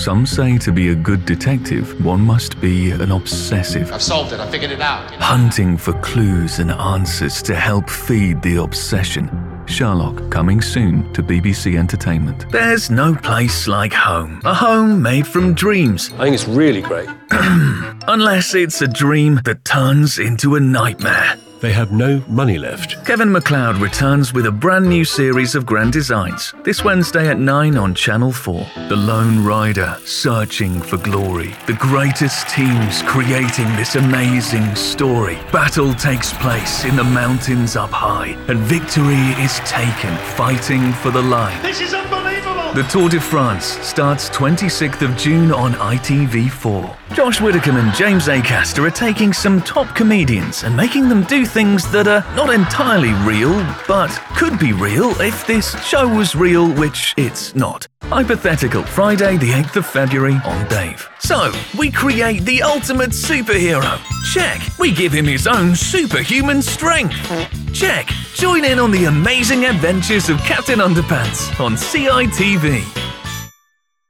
Some say to be a good detective, one must be an obsessive. I've solved it. I figured it out. Hunting for clues and answers to help feed the obsession. Sherlock, coming soon to BBC Entertainment. There's no place like home. A home made from dreams. I think it's really great. Unless it's a dream that turns into a nightmare. They have no money left. Kevin MacLeod returns with a brand new series of Grand Designs. This Wednesday at 9 on Channel 4. The Lone Rider searching for glory. The greatest teams creating this amazing story. Battle takes place in the mountains up high, and victory is taken fighting for the line. This is unbelievable! The Tour de France starts 26th of June on ITV4. Josh Widdicombe and James Acaster are taking some top comedians and making them do things that are not entirely real, but could be real if this show was real, which it's not. Hypothetical, Friday the 8th of February on Dave. So, we create the ultimate superhero. Check. We give him his own superhuman strength. Check. Join in on the amazing adventures of Captain Underpants on CITV.